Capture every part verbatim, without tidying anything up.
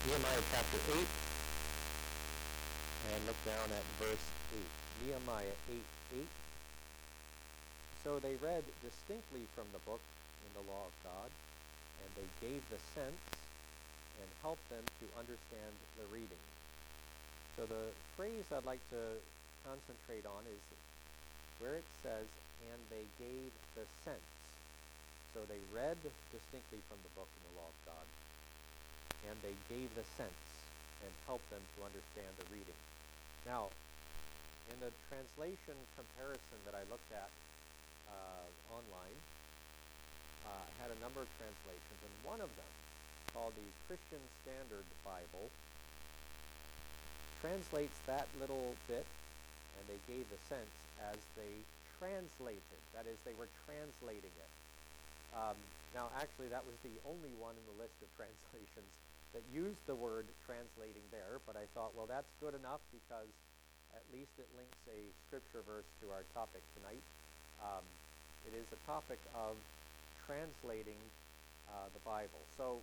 Nehemiah chapter eight, and look down at verse eight. Nehemiah eight eight. So they read distinctly from the book in the law of God, and they gave the sense and helped them to understand the reading. So the phrase I'd like to concentrate on is where it says, and they gave the sense. So they read distinctly from the book in the law of God, and they gave the sense and helped them to understand the reading. Now, in the translation comparison that I looked at uh, online, uh, I had a number of translations, and one of them, called the Christian Standard Bible, translates that little bit, and they gave the sense as they translated. That is, they were translating it. Um, now, actually, that was the only one in the list of translations that used the word translating there, but I thought, well, that's good enough because at least it links a scripture verse to our topic tonight. Um, it is a topic of translating uh, the Bible. So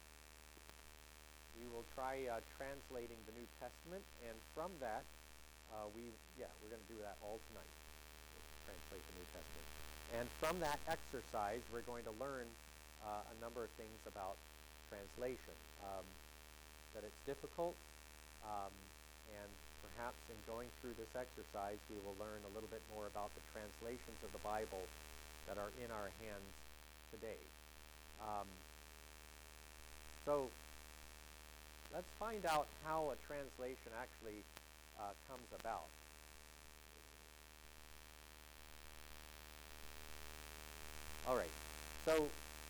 we will try uh, translating the New Testament, and from that, uh, we, yeah, we're going to do that all tonight, translate the New Testament. And from that exercise, we're going to learn uh, a number of things about translation. Um, that it's difficult, um, and perhaps in going through this exercise, we will learn a little bit more about the translations of the Bible that are in our hands today. Um, so let's find out how a translation actually uh, comes about. All right, so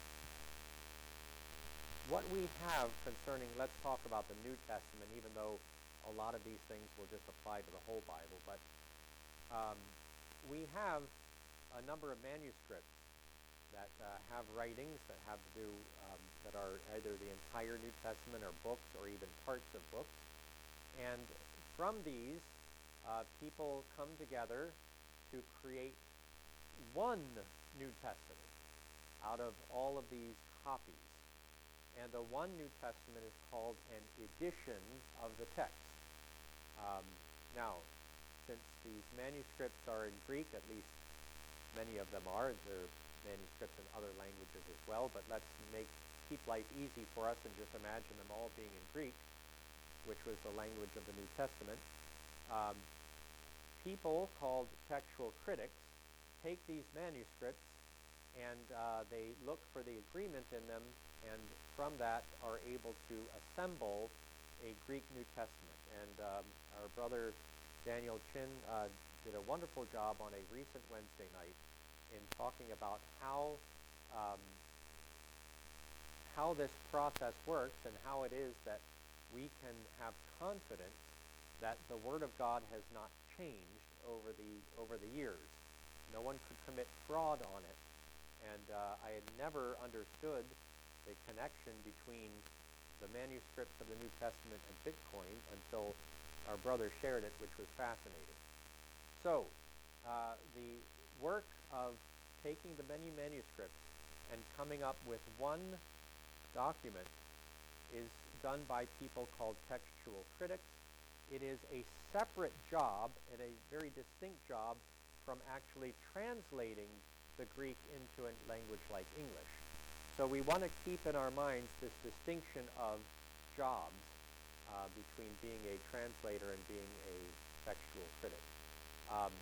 what we have concerning, let's talk about the New Testament, even though a lot of these things will just apply to the whole Bible, but um, we have a number of manuscripts that uh, have writings that have to do, um, that are either the entire New Testament or books or even parts of books. And from these, uh, people come together to create one New Testament out of all of these copies. And the one New Testament is called an edition of the text. Um, now, since these manuscripts are in Greek, at least many of them are, there are manuscripts in other languages as well, but let's make keep life easy for us and just imagine them all being in Greek, which was the language of the New Testament. Um, people called textual critics take these manuscripts and uh, they look for the agreement in them, and from that are able to assemble a Greek New Testament. And um, our brother Daniel Chin uh, did a wonderful job on a recent Wednesday night in talking about how um, how this process works and how it is that we can have confidence that the Word of God has not changed over the over the years. No one could commit fraud on it. And uh, I had never understood the connection between the manuscripts of the New Testament and Bitcoin until our brother shared it, which was fascinating. So, uh, the work of taking the many manuscripts and coming up with one document is done by people called textual critics. It is a separate job and a very distinct job from actually translating the Greek into a language like English. So we want to keep in our minds this distinction of jobs uh, between being a translator and being a textual critic. Um,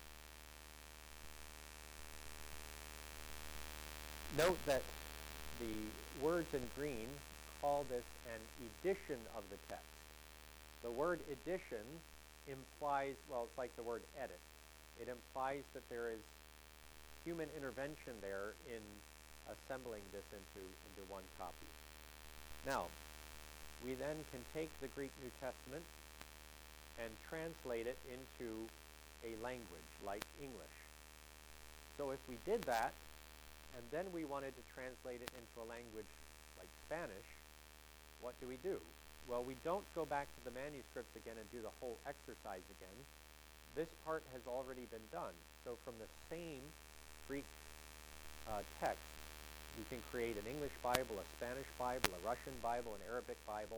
note that the words in green call this an edition of the text. The word edition implies, well, it's like the word edit. It implies that there is human intervention there in assembling this into, into one copy. Now, we then can take the Greek New Testament and translate it into a language like English. So if we did that, and then we wanted to translate it into a language like Spanish, what do we do? Well, we don't go back to the manuscripts again and do the whole exercise again. This part has already been done. So from the same Greek uh, text, you can create an English Bible, a Spanish Bible, a Russian Bible, an Arabic Bible,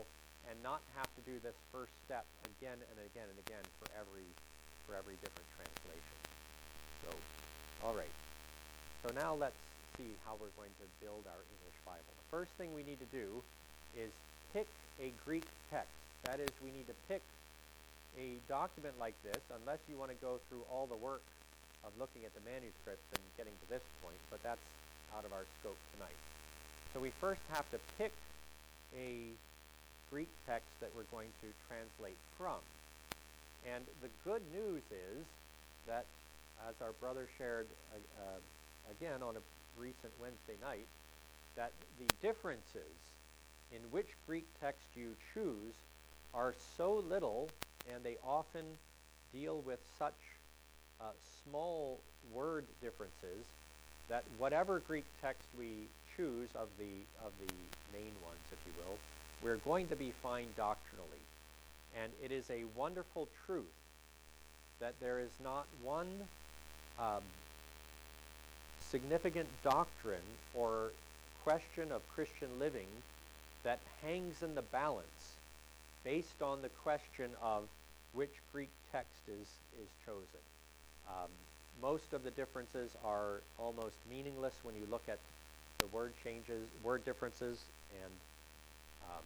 and not have to do this first step again and again and again for every for every different translation. So, all right. So now let's see how we're going to build our English Bible. The first thing we need to do is pick a Greek text. That is, we need to pick a document like this, unless you want to go through all the work of looking at the manuscripts and getting to this point, but that's out of our scope tonight. So we first have to pick a Greek text that we're going to translate from. And the good news is that, as our brother shared uh, uh, again on a recent Wednesday night, that the differences in which Greek text you choose are so little, and they often deal with such uh, small word differences, that whatever Greek text we choose of the of the main ones, if you will, we're going to be fine doctrinally. And it is a wonderful truth that there is not one um, significant doctrine or question of Christian living that hangs in the balance based on the question of which Greek text is, is chosen. Um, most of the differences are almost meaningless when you look at the word changes, word differences, and um,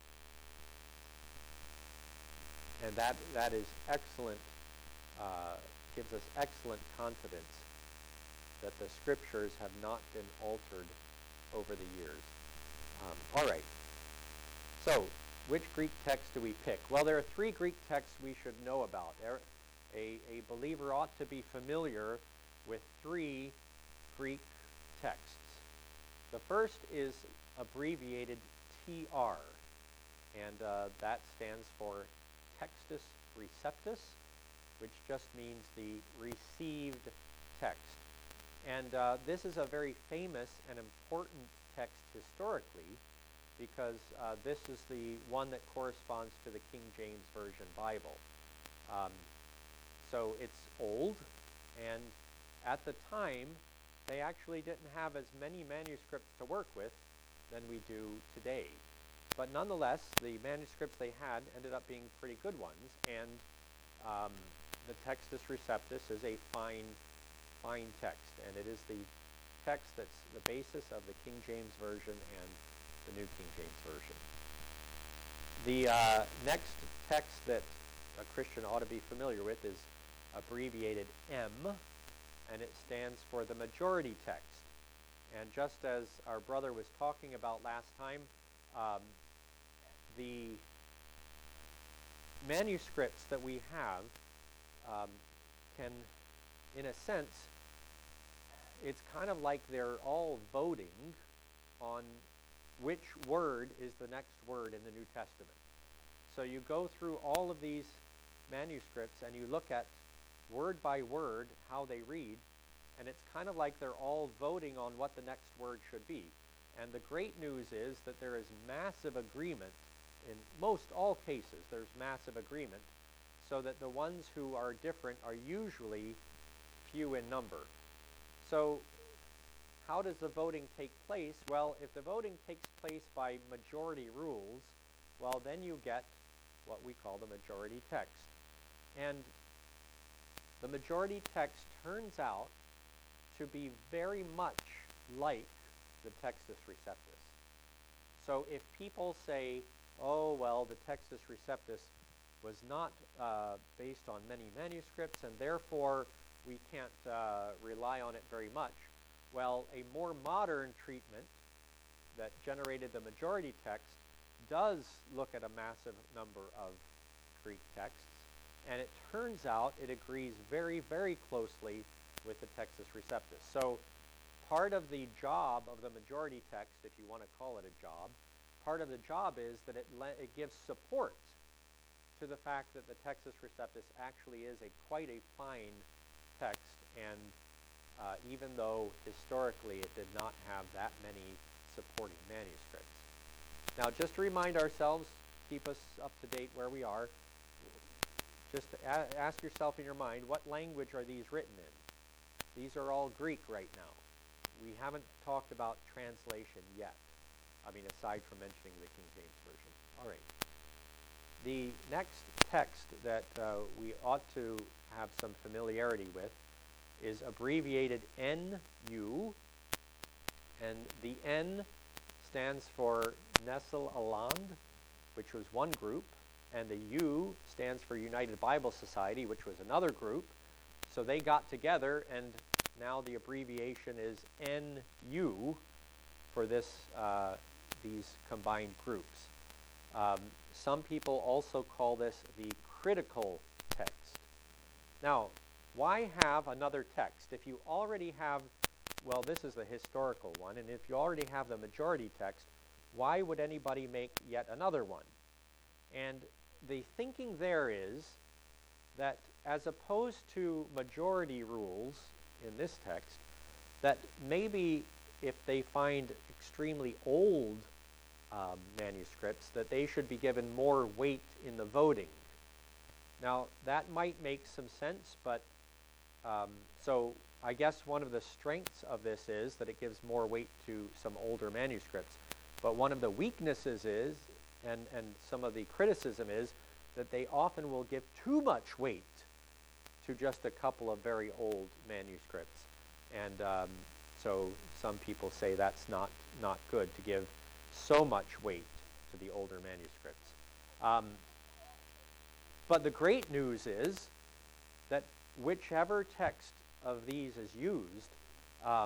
and that that is excellent. Uh, gives us excellent confidence that the scriptures have not been altered over the years. Um, all right. So, which Greek text do we pick? Well, there are three Greek texts we should know about. There, a, a believer ought to be familiar with three Greek texts. The first is abbreviated T R, and uh, that stands for Textus Receptus, which just means the received text. And uh, this is a very famous and important text historically, because uh, this is the one that corresponds to the King James Version Bible. Um, so it's old, and at the time, they actually didn't have as many manuscripts to work with than we do today. But nonetheless, the manuscripts they had ended up being pretty good ones, and um, the Textus Receptus is a fine, fine text, and it is the text that's the basis of the King James Version and the New King James Version. The uh, next text that a Christian ought to be familiar with is abbreviated M, and it stands for the majority text. And just as our brother was talking about last time, um, the manuscripts that we have um, can, in a sense, it's kind of like they're all voting on which word is the next word in the New Testament. So you go through all of these manuscripts and you look at word by word how they read, and it's kind of like they're all voting on what the next word should be. And the great news is that there is massive agreement. In most all cases, there's massive agreement, so that the ones who are different are usually few in number. So how does the voting take place? Well, if the voting takes place by majority rules, well, then you get what we call the majority text. And the majority text turns out to be very much like the Textus Receptus. So if people say, oh, well, the Textus Receptus was not uh, based on many manuscripts, and therefore we can't uh, rely on it very much, well, a more modern treatment that generated the majority text does look at a massive number of Greek texts, and it turns out it agrees very, very closely with the Textus Receptus. So part of the job of the majority text, if you want to call it a job, part of the job is that it, le- it gives support to the fact that the Textus Receptus actually is a quite a fine text, and uh, even though historically it did not have that many supporting manuscripts. Now, just to remind ourselves, keep us up to date where we are, just a- ask yourself in your mind, what language are these written in? These are all Greek right now. We haven't talked about translation yet. I mean, aside from mentioning the King James Version. All right. the next text that uh, we ought to have some familiarity with is abbreviated N U, and the N stands for Nestle Aland, which was one group, and the U stands for United Bible Society, which was another group. So they got together, and now the abbreviation is N U for this uh, these combined groups. Um, some people also call this the critical text. Now, why have another text? If you already have, well, this is the historical one, and if you already have the majority text, why would anybody make yet another one? And the thinking there is that as opposed to majority rules in this text, that maybe if they find extremely old um, manuscripts, that they should be given more weight in the voting. Now, that might make some sense, but um, so I guess one of the strengths of this is that it gives more weight to some older manuscripts. But one of the weaknesses is, and, and some of the criticism is, that they often will give too much weight to just a couple of very old manuscripts. And um, so some people say that's not, not good to give so much weight to the older manuscripts. Um, but the great news is that whichever text of these is used, um,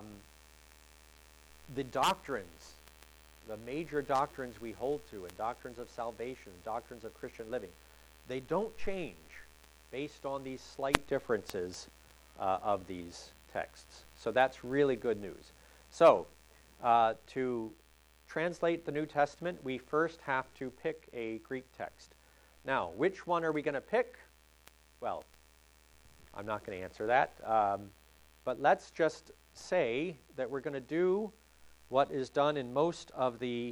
the doctrines, the major doctrines we hold to, and doctrines of salvation, doctrines of Christian living, they don't change based on these slight differences uh, of these texts. So that's really good news. So uh, to translate the New Testament, we first have to pick a Greek text. Now, which one are we going to pick? Well, I'm not going to answer that. Um, but let's just say that we're going to do what is done in most of the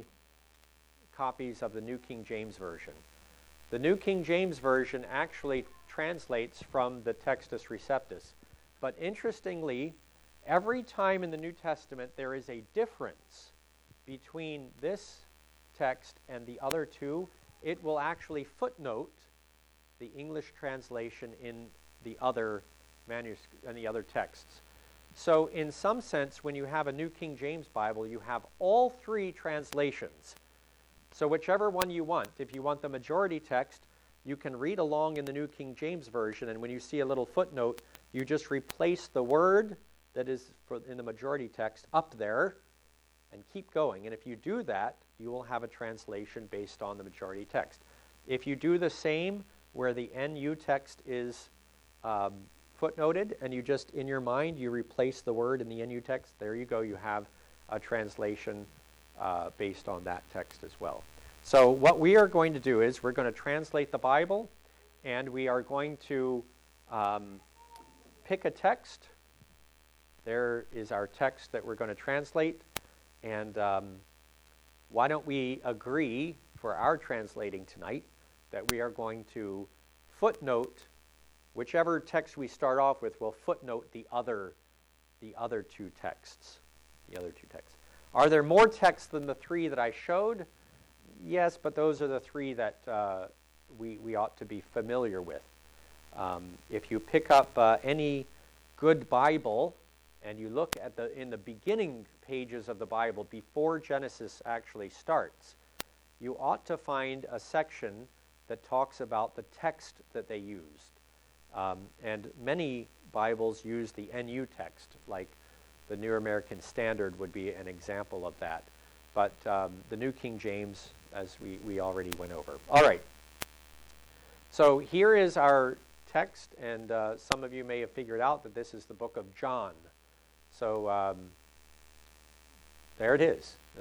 copies of the New King James Version. The New King James Version actually translates from the Textus Receptus. But interestingly, every time in the New Testament there is a difference between this text and the other two, it will actually footnote the English translation in the other manuscript and the other texts. So in some sense, when you have a New King James Bible, you have all three translations. So whichever one you want, if you want the majority text, you can read along in the New King James Version, and when you see a little footnote, you just replace the word that is for, in the majority text up there and keep going. And if you do that, you will have a translation based on the majority text. If you do the same where the N U text is um, footnoted, and you just, in your mind, you replace the word in the N U text, there you go, you have a translation uh, based on that text as well. So what we are going to do is we're going to translate the Bible, and we are going to um, pick a text. There is our text that we're going to translate, and um, why don't we agree for our translating tonight that we are going to footnote whichever text we start off with. Will footnote the other, the other two texts. The other two texts. Are there more texts than the three that I showed? Yes, but those are the three that uh, we we ought to be familiar with. Um, if you pick up uh, any good Bible and you look at the in the beginning pages of the Bible before Genesis actually starts, you ought to find a section that talks about the text that they used. Um, and many Bibles use the N U text, like the New American Standard would be an example of that. But um, the New King James, as we, we already went over. All right. So here is our text, and uh, some of you may have figured out that this is the book of John. So um, there it is. The,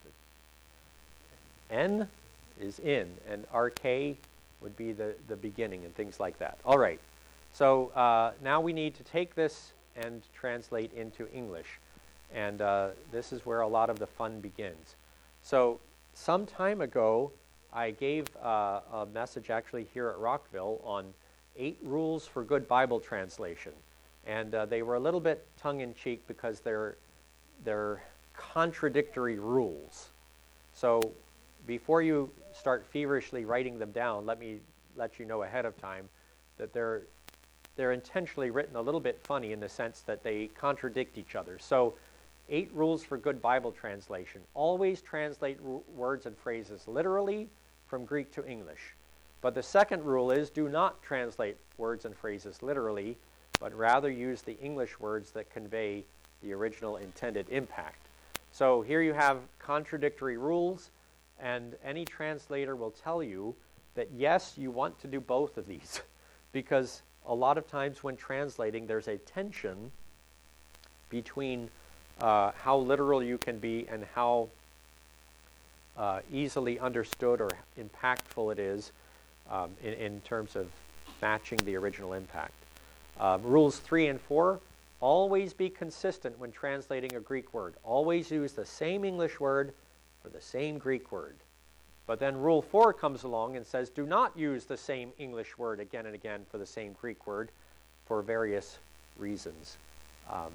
the N is in, and R K would be the, the beginning and things like that. All right. So uh, now we need to take this and translate into English. And uh, this is where a lot of the fun begins. So some time ago, I gave uh, a message actually here at Rockville on eight rules for good Bible translation. And uh, they were a little bit tongue-in-cheek because they're, they're contradictory rules. So before you start feverishly writing them down, let me let you know ahead of time that they're they're intentionally written a little bit funny in the sense that they contradict each other. So, eight rules for good Bible translation. Always translate r- words and phrases literally from Greek to English. But the second rule is do not translate words and phrases literally, but rather use the English words that convey the original intended impact. So here you have contradictory rules, and any translator will tell you that yes, you want to do both of these, because a lot of times when translating, there's a tension between uh, how literal you can be and how uh, easily understood or impactful it is um, in, in terms of matching the original impact. Um, rules three and four, always be consistent when translating a Greek word. Always use the same English word for the same Greek word. But then rule four comes along and says, do not use the same English word again and again for the same Greek word for various reasons. Um,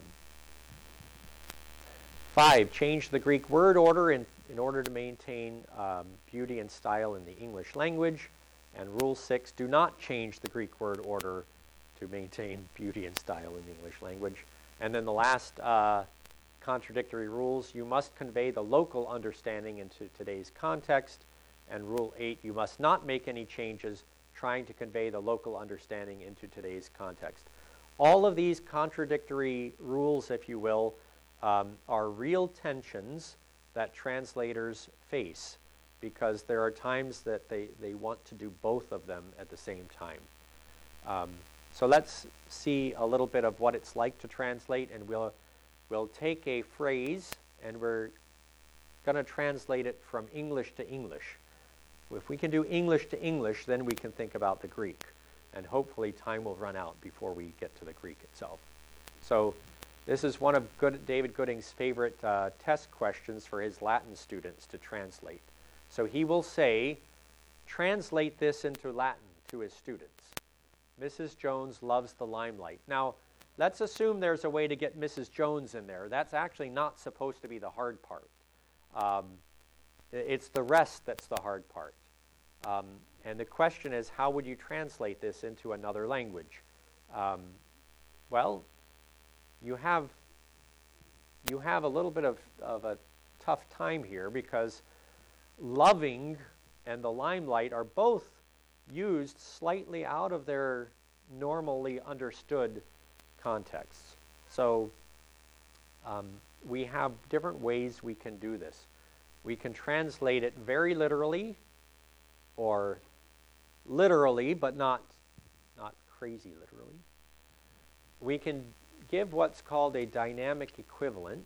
five, change the Greek word order in, in order to maintain um, beauty and style in the English language. And rule six, do not change the Greek word order to maintain beauty and style in the English language. And then the last uh, contradictory rules, you must convey the local understanding into today's context. And rule eight, you must not make any changes trying to convey the local understanding into today's context. All of these contradictory rules, if you will, um, are real tensions that translators face because there are times that they, they want to do both of them at the same time. Um, so let's see a little bit of what it's like to translate, and we'll, we'll take a phrase and we're going to translate it from English to English. If we can do English to English, then we can think about the Greek. And hopefully time will run out before we get to the Greek itself. So this is one of Good, David Gooding's favorite uh, test questions for his Latin students to translate. So he will say, translate this into Latin to his students. Missus Jones loves the limelight. Now, let's assume there's a way to get Missus Jones in there. That's actually not supposed to be the hard part. Um, it's the rest that's the hard part. Um, and the question is, how would you translate this into another language? Um, well, you have you have a little bit of, of a tough time here because loving and the limelight are both used slightly out of their normally understood contexts. So um, we have different ways we can do this. We can translate it very literally, or literally, but not, not crazy literally. We can give what's called a dynamic equivalent,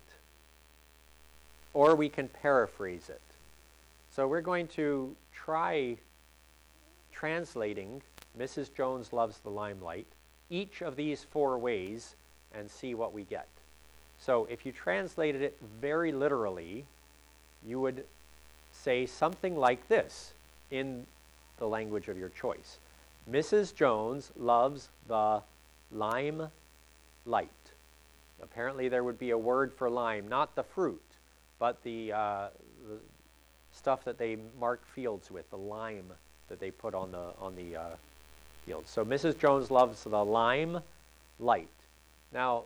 or we can paraphrase it. So we're going to try translating Missus Jones loves the limelight, each of these four ways, and see what we get. So if you translated it very literally, you would say something like this in the language of your choice. Missus Jones loves the lime light. Apparently there would be a word for lime, not the fruit, but the, uh, the stuff that they mark fields with, the lime that they put on the, on the uh, fields. So Missus Jones loves the lime light. Now,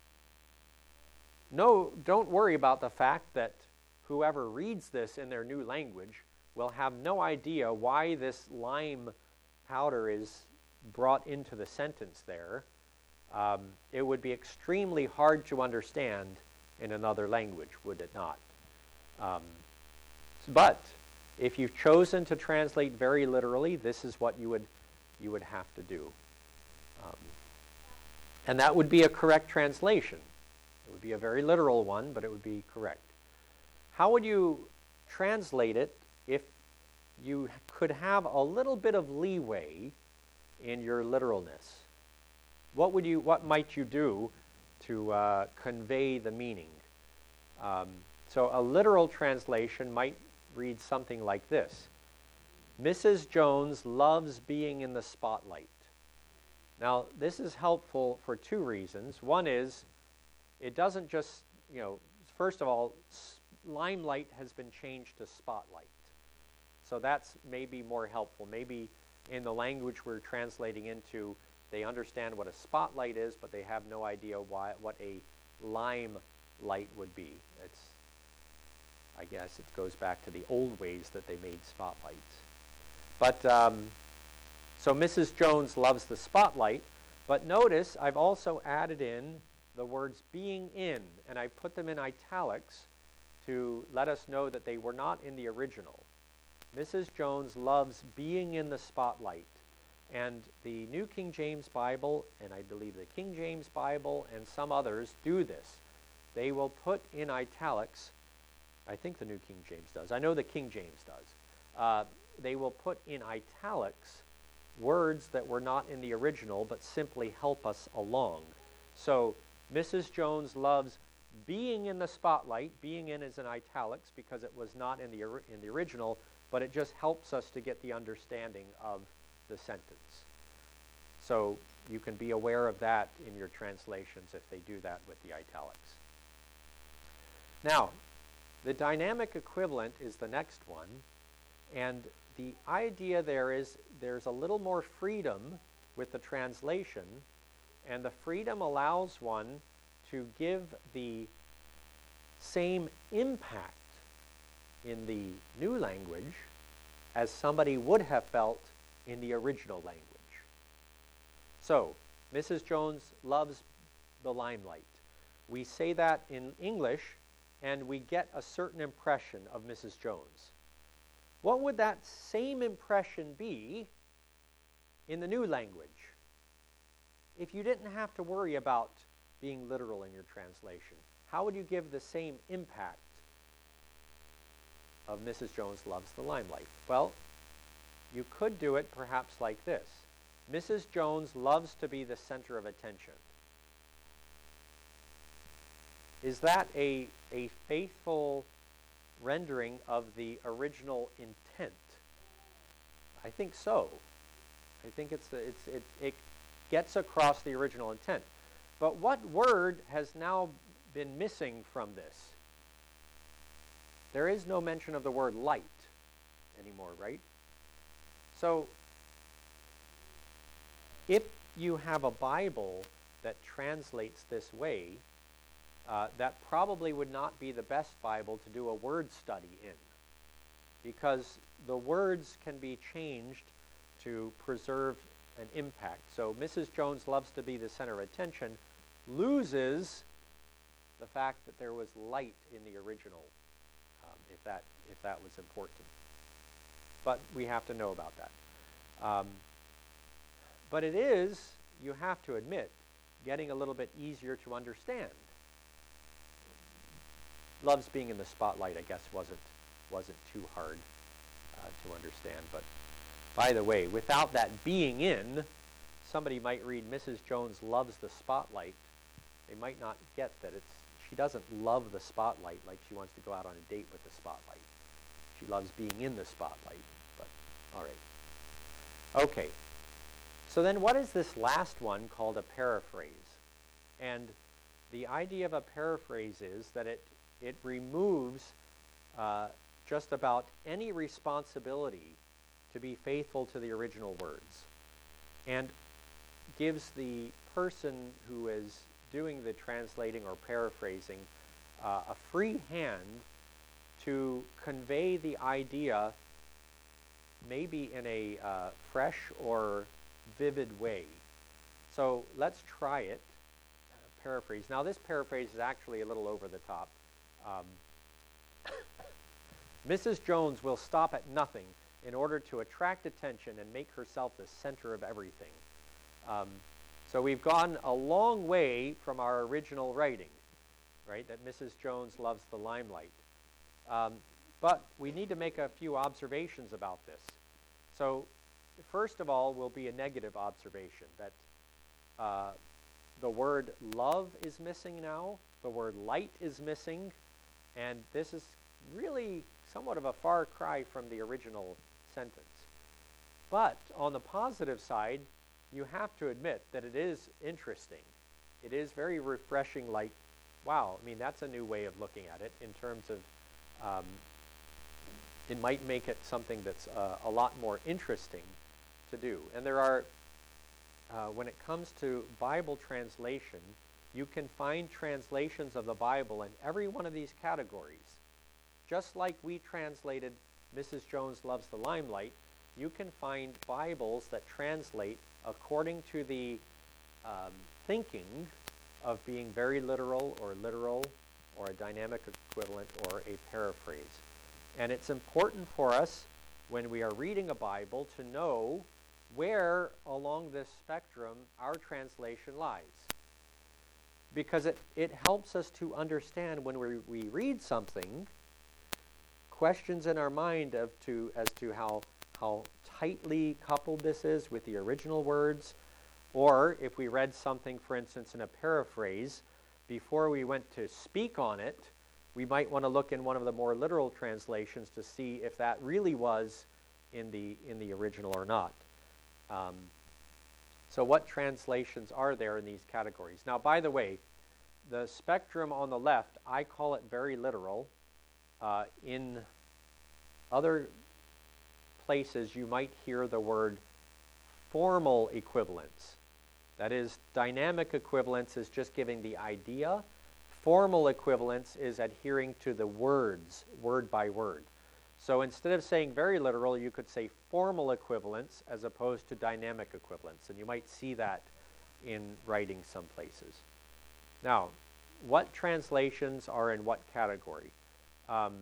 no, don't worry about the fact that whoever reads this in their new language will have no idea why this lime powder is brought into the sentence there. Um, it would be extremely hard to understand in another language, would it not? Um, but if you've chosen to translate very literally, this is what you would you would have to do. Um, and that would be a correct translation. It would be a very literal one, but it would be correct. How would you translate it if you could have a little bit of leeway in your literalness? What would you? What might you do to uh, convey the meaning? Um, so a literal translation might read something like this. Missus Jones loves being in the spotlight. Now, this is helpful for two reasons. One is, it doesn't just, you know, first of all, limelight has been changed to spotlight. so that's maybe more helpful. Maybe in the language we're translating into, they understand what a spotlight is, but they have no idea why, what a lime light would be. It's, I guess it goes back to the old ways that they made spotlights. But, um, so Missus Jones loves the spotlight, but notice I've also added in the words being in, and I put them in italics to let us know that they were not in the original. Missus Jones loves being in the spotlight. And the New King James Bible, and I believe the King James Bible and some others do this. They will put in italics, I think the New King James does, I know the King James does, uh, they will put in italics words that were not in the original but simply help us along. So Missus Jones loves being in the spotlight. Being in is in italics because it was not in the, in the original, but it just helps us to get the understanding of the sentence. So you can be aware of that in your translations if they do that with the italics. Now, the dynamic equivalent is the next one, and the idea there is there's a little more freedom with the translation, and the freedom allows one to give the same impact in the new language as somebody would have felt in the original language. So, Missus Jones loves the limelight. We say that in English, and we get a certain impression of Missus Jones. What would that same impression be in the new language if you didn't have to worry about being literal in your translation? How would you give the same impact of Missus Jones loves the limelight? Well, you could do it perhaps like this. Missus Jones loves to be the center of attention. Is that a, a faithful rendering of the original intent? I think so. I think it's, it's it, it gets across the original intent. But what word has now been missing from this? There is no mention of the word light anymore, right? So, if you have a Bible that translates this way, uh, that probably would not be the best Bible to do a word study in, because the words can be changed to preserve an impact. So Missus Jones loves to be the center of attention, loses the fact that there was light in the original, um, if that if that was important. But we have to know about that. Um, but it is, you have to admit, getting a little bit easier to understand. Loves being in the spotlight, I guess, wasn't wasn't too hard uh, to understand. But by the way, without that being in, somebody might read Missus Jones loves the spotlight. They might not get that it's she doesn't love the spotlight like she wants to go out on a date with the spotlight. She loves being in the spotlight. But all right. Okay. So then what is this last one called a paraphrase? And the idea of a paraphrase is that it it removes uh, just about any responsibility to be faithful to the original words, and gives the person who is doing the translating or paraphrasing uh, a free hand to convey the idea maybe in a uh, fresh or vivid way. So let's try it. Uh, paraphrase. Now this paraphrase is actually a little over the top. Um, Missus Jones will stop at nothing in order to attract attention and make herself the center of everything. Um, so we've gone a long way from our original writing, right, that Missus Jones loves the limelight. Um, but we need to make a few observations about this. So first of all will be a negative observation, that uh, the word love is missing now, the word light is missing, and this is really somewhat of a far cry from the original sentence. But on the positive side, you have to admit that it is interesting. It is very refreshing, like, wow, I mean, that's a new way of looking at it in terms of um, it might make it something that's uh, a lot more interesting to do. And there are, uh, when it comes to Bible translation, you can find translations of the Bible in every one of these categories. Just like we translated Missus Jones Loves the Limelight, you can find Bibles that translate according to the um, thinking of being very literal or literal or a dynamic equivalent or a paraphrase. And it's important for us when we are reading a Bible to know where along this spectrum our translation lies. Because it, it helps us to understand when we, we read something, questions in our mind of to, as to how, how tightly coupled this is with the original words, or if we read something, for instance, in a paraphrase, before we went to speak on it, we might want to look in one of the more literal translations to see if that really was in the, in the original or not. Um, so what translations are there in these categories? Now, by the way, the spectrum on the left, I call it very literal. Uh, in other places, you might hear the word formal equivalence. That is, dynamic equivalence is just giving the idea. Formal equivalence is adhering to the words, word by word. So instead of saying very literal, you could say formal equivalence as opposed to dynamic equivalence. And you might see that in writing some places. Now, what translations are in what category? Um,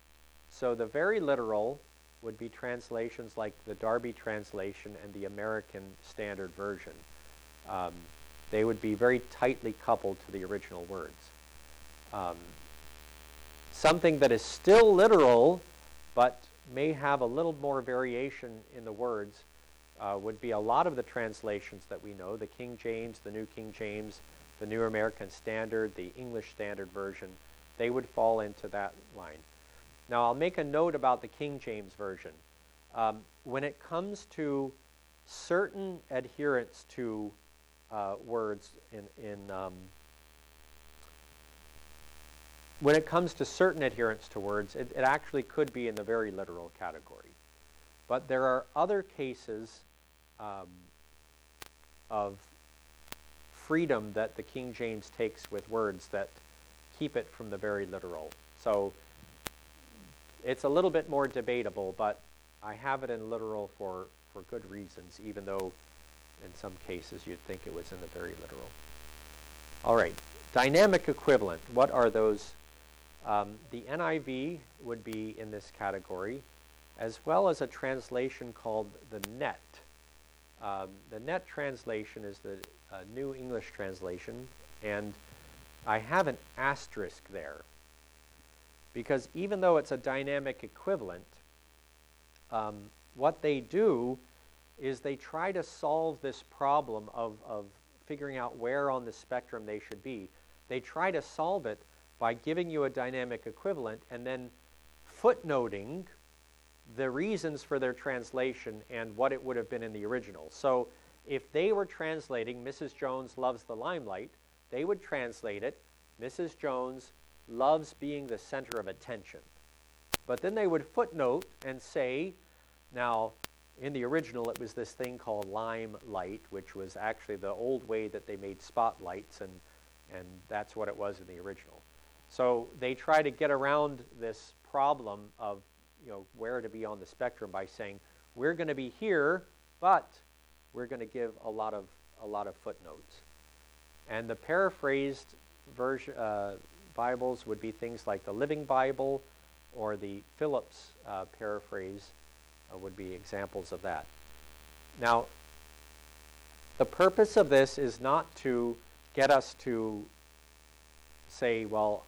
so the very literal would be translations like the Darby translation and the American Standard Version. Um, they would be very tightly coupled to the original words. Um, something that is still literal, but may have a little more variation in the words, uh, would be a lot of the translations that we know, the King James, the New King James, the New American Standard, the English Standard Version. They would fall into that line. Now, I'll make a note about the King James Version. Um, when it comes to certain adherence to uh, words in, in um, when it comes to certain adherence to words, it, it actually could be in the very literal category. But there are other cases um, of freedom that the King James takes with words that keep it from the very literal. So it's a little bit more debatable, but I have it in literal for, for good reasons, even though in some cases you'd think it was in the very literal. All right, dynamic equivalent. What are those? Um, the N I V would be in this category, as well as a translation called the N E T. Um, the N E T translation is the uh, New English translation, and I have an asterisk there, because even though it's a dynamic equivalent, um, what they do is they try to solve this problem of, of figuring out where on the spectrum they should be. They try to solve it by giving you a dynamic equivalent and then footnoting the reasons for their translation and what it would have been in the original. So if they were translating Missus Jones Loves the Limelight, they would translate it, Missus Jones loves being the center of attention. But then they would footnote and say, now, in the original, it was this thing called limelight, which was actually the old way that they made spotlights, and, and that's what it was in the original. So they try to get around this problem of, you know, where to be on the spectrum by saying, we're going to be here, but we're going to give a lot of a lot of footnotes. And the paraphrased version uh, Bibles would be things like the Living Bible or the Phillips uh, paraphrase uh, would be examples of that. Now, the purpose of this is not to get us to say, well,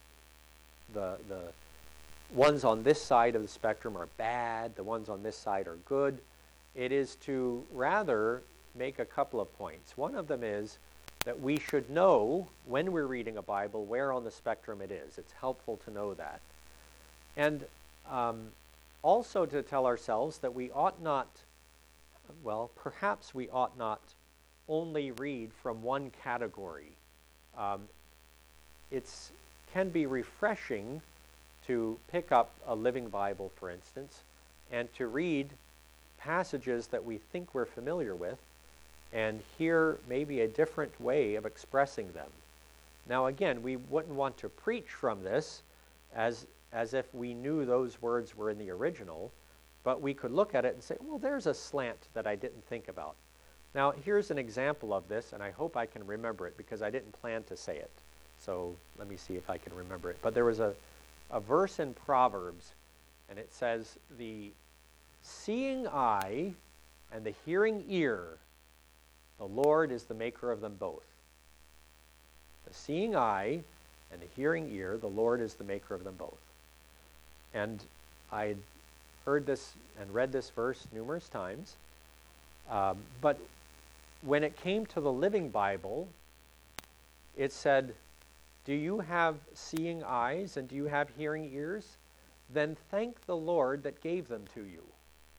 the the ones on this side of the spectrum are bad, the ones on this side are good. It is to rather make a couple of points. One of them is that we should know when we're reading a Bible where on the spectrum it is. It's helpful to know that. And um, also to tell ourselves that we ought not, well, perhaps we ought not only read from one category. Um, it's can be refreshing to pick up a Living Bible, for instance, and to read passages that we think we're familiar with and hear maybe a different way of expressing them. Now again, we wouldn't want to preach from this as, as if we knew those words were in the original, but we could look at it and say, well, there's a slant that I didn't think about. Now here's an example of this, and I hope I can remember it because I didn't plan to say it. So let me see if I can remember it. But there was a, a verse in Proverbs, and it says, the seeing eye and the hearing ear, the Lord is the maker of them both. The seeing eye and the hearing ear, the Lord is the maker of them both. And I had heard this and read this verse numerous times, um, but when it came to the Living Bible, it said, do you have seeing eyes and do you have hearing ears? Then thank the Lord that gave them to you.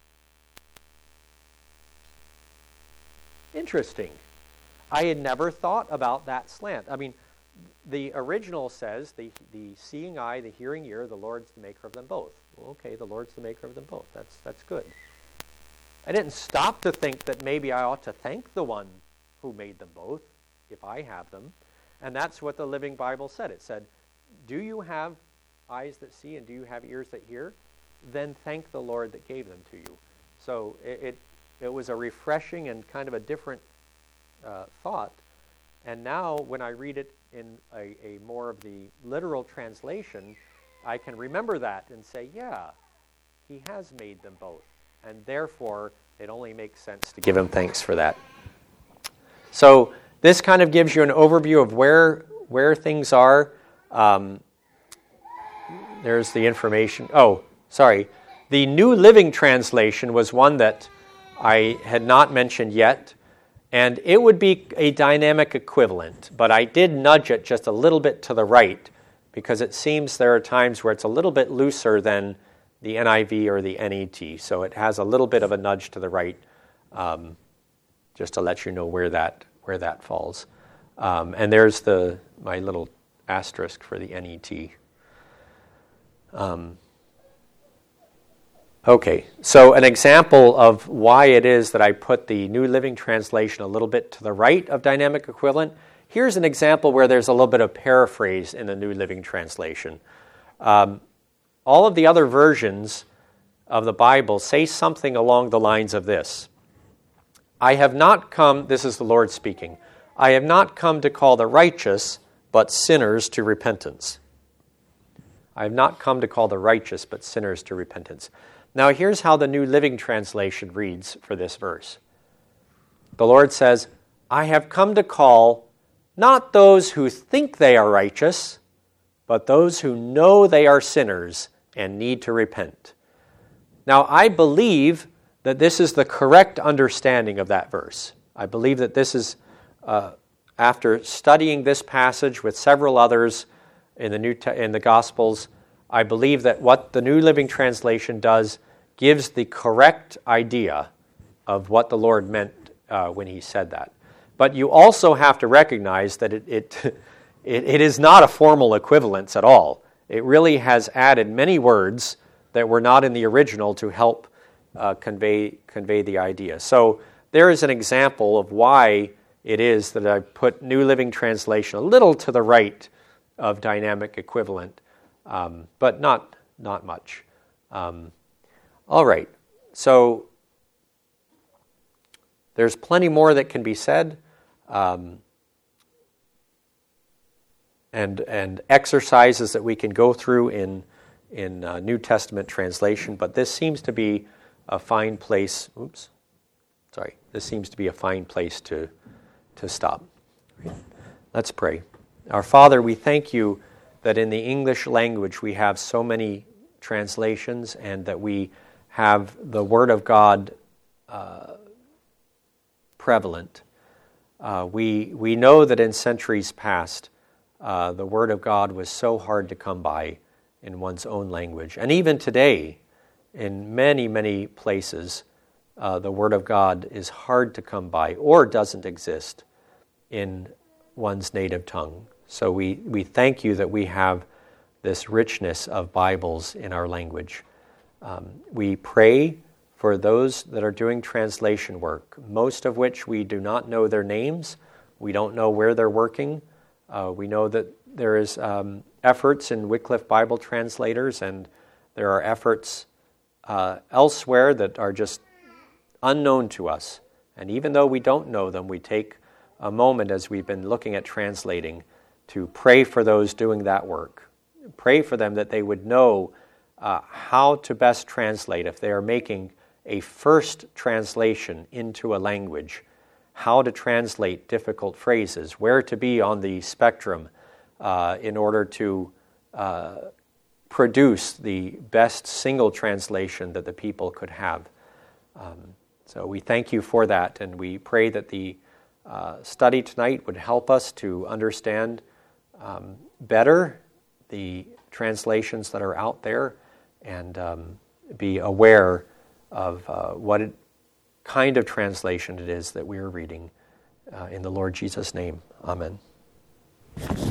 Interesting. I had never thought about that slant. I mean, the original says, the, the seeing eye, the hearing ear, the Lord's the maker of them both. Well, okay, the Lord's the maker of them both. That's, that's good. I didn't stop to think that maybe I ought to thank the one who made them both, if I have them. And that's what the Living Bible said. It said, do you have eyes that see and do you have ears that hear? Then thank the Lord that gave them to you. So it, it, it was a refreshing and kind of a different uh, thought. And now when I read it in a, a more of the literal translation, I can remember that and say, yeah, he has made them both. And therefore, it only makes sense to give him thanks for that. So this kind of gives you an overview of where where things are. Um, there's the information. Oh, sorry. The New Living Translation was one that I had not mentioned yet, and it would be a dynamic equivalent, but I did nudge it just a little bit to the right because it seems there are times where it's a little bit looser than the N I V or the N E T, so it has a little bit of a nudge to the right, um, just to let you know where that where that falls. Um, and there's the my little asterisk for the N E T. Um, okay, so an example of why it is that I put the New Living Translation a little bit to the right of dynamic equivalent. Here's an example where there's a little bit of paraphrase in the New Living Translation. Um, all of the other versions of the Bible say something along the lines of this. I have not come, this is the Lord speaking, I have not come to call the righteous, but sinners to repentance. I have not come to call the righteous, but sinners to repentance. Now here's how the New Living Translation reads for this verse. The Lord says, I have come to call not those who think they are righteous, but those who know they are sinners and need to repent. Now I believe that this is the correct understanding of that verse. I believe that this is, uh, after studying this passage with several others in the New Te- in the Gospels, I believe that what the New Living Translation does gives the correct idea of what the Lord meant uh, when he said that. But you also have to recognize that it, it, it, it is not a formal equivalence at all. It really has added many words that were not in the original to help Uh, convey convey the idea. So there is an example of why it is that I put New Living Translation a little to the right of dynamic equivalent, um, but not not much. Um, all right, so there's plenty more that can be said, um, and and exercises that we can go through in in uh, New Testament translation, but this seems to be a fine place, oops, sorry, this seems to be a fine place to, to stop. Let's pray. Our Father, we thank you that in the English language we have so many translations and that we have the Word of God uh, prevalent. Uh, we, we know that in centuries past, uh, the Word of God was so hard to come by in one's own language. And even today, in many, many places, uh, the Word of God is hard to come by or doesn't exist in one's native tongue. So we, we thank you that we have this richness of Bibles in our language. Um, we pray for those that are doing translation work, most of which we do not know their names. We don't know where they're working. Uh, we know that there is um, efforts in Wycliffe Bible translators, and there are efforts uh, elsewhere that are just unknown to us. And even though we don't know them, we take a moment as we've been looking at translating to pray for those doing that work. Pray for them that they would know uh, how to best translate if they are making a first translation into a language, how to translate difficult phrases, where to be on the spectrum uh, in order to uh, produce the best single translation that the people could have. Um, so we thank you for that, and we pray that the uh, study tonight would help us to understand um, better the translations that are out there and um, be aware of uh, what it, kind of translation it is that we are reading. Uh, in the Lord Jesus' name, amen.